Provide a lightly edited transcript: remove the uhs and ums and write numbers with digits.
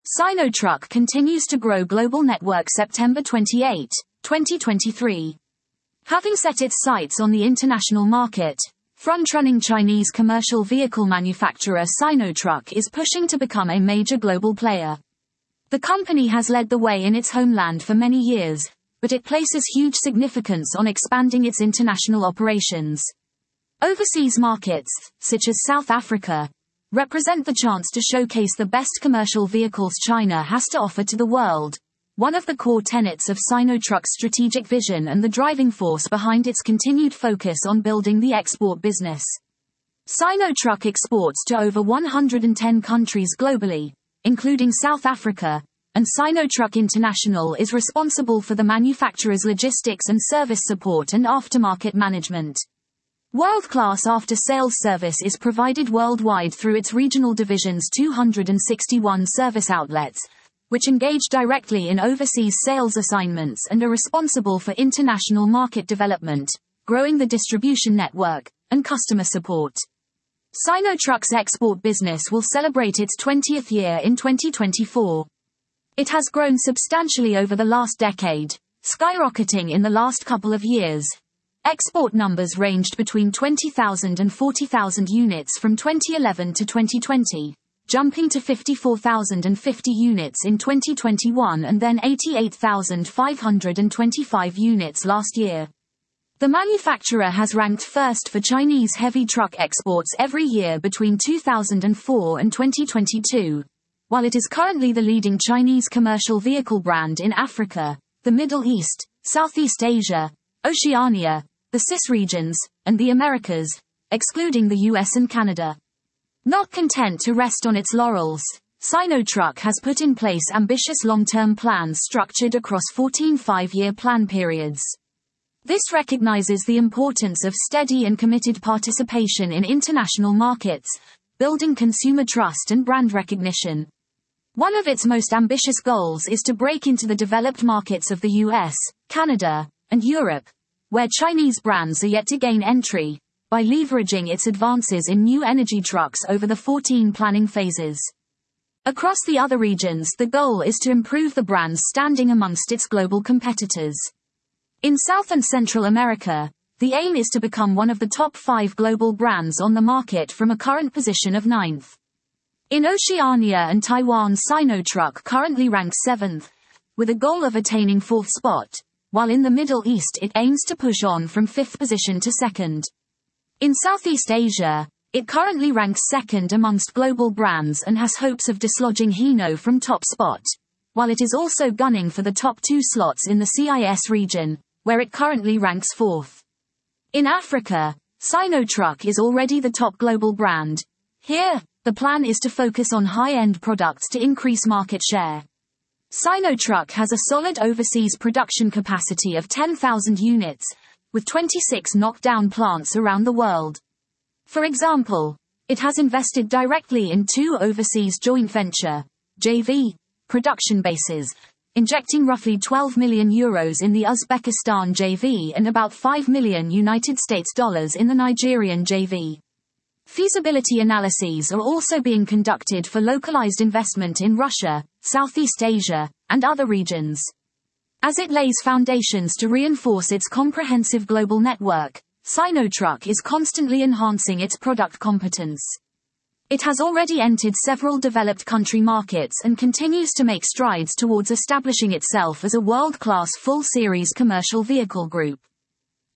Sinotruk continues to grow global network September 28, 2023. Having set its sights on the international market, front-running Chinese commercial vehicle manufacturer Sinotruk is pushing to become a major global player. The company has led the way in its homeland for many years, but it places huge significance on expanding its international operations. Overseas markets, such as South Africa, represent the chance to showcase the best commercial vehicles China has to offer to the world, one of the core tenets of Sinotruk's strategic vision and the driving force behind its continued focus on building the export business. Sinotruk exports to over 110 countries globally, including South Africa, and Sinotruk International is responsible for the manufacturer's logistics and service support and aftermarket management. World-class after-sales service is provided worldwide through its regional division's 261 service outlets, which engage directly in overseas sales assignments and are responsible for international market development, growing the distribution network, and customer support. Sinotruk's export business will celebrate its 20th year in 2024. It has grown substantially over the last decade, skyrocketing in the last couple of years. Export numbers ranged between 20,000 and 40,000 units from 2011 to 2020, jumping to 54,050 units in 2021 and then 88,525 units last year. The manufacturer has ranked first for Chinese heavy truck exports every year between 2004 and 2022, while it is currently the leading Chinese commercial vehicle brand in Africa, the Middle East, Southeast Asia, Oceania, the CIS regions, and the Americas, excluding the US and Canada. Not content to rest on its laurels, Sinotruk has put in place ambitious long-term plans structured across 14 five-year plan periods. This recognizes the importance of steady and committed participation in international markets, building consumer trust and brand recognition. One of its most ambitious goals is to break into the developed markets of the US, Canada, and Europe, where Chinese brands are yet to gain entry, by leveraging its advances in new energy trucks over the 14 planning phases. Across the other regions, the goal is to improve the brand's standing amongst its global competitors. In South and Central America, the aim is to become one of the top 5 global brands on the market from a current position of 9th. In Oceania and Taiwan, Sinotruk currently ranks 7th, with a goal of attaining 4th spot, while in the Middle East it aims to push on from 5th position to 2nd. In Southeast Asia, it currently ranks 2nd amongst global brands and has hopes of dislodging Hino from top spot, while it is also gunning for the top 2 slots in the CIS region, where it currently ranks 4th. In Africa, Sinotruk is already the top global brand. Here, the plan is to focus on high-end products to increase market share. Sinotruk has a solid overseas production capacity of 10,000 units, with 26 knockdown plants around the world. For example, it has invested directly in 2 overseas joint venture, JV, production bases, injecting roughly €12 million in the Uzbekistan JV and about $5 million in the Nigerian JV. Feasibility analyses are also being conducted for localized investment in Russia, Southeast Asia, and other regions. As it lays foundations to reinforce its comprehensive global network, Sinotruk is constantly enhancing its product competence. It has already entered several developed country markets and continues to make strides towards establishing itself as a world-class full-series commercial vehicle group.